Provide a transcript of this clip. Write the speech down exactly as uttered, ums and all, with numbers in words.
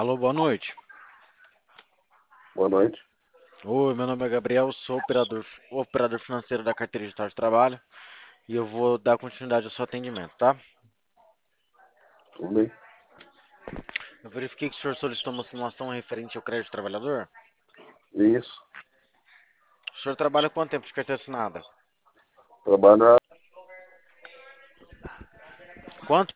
Alô, boa noite. Boa noite. Oi, meu nome é Gabriel, sou operador, operador financeiro da carteira digital de trabalho e eu vou dar continuidade ao seu atendimento, tá? Tudo bem? Eu verifiquei que o senhor solicitou uma simulação referente ao crédito trabalhador. Isso. O senhor trabalha quanto tempo de carteira assinada? Trabalho há Quanto?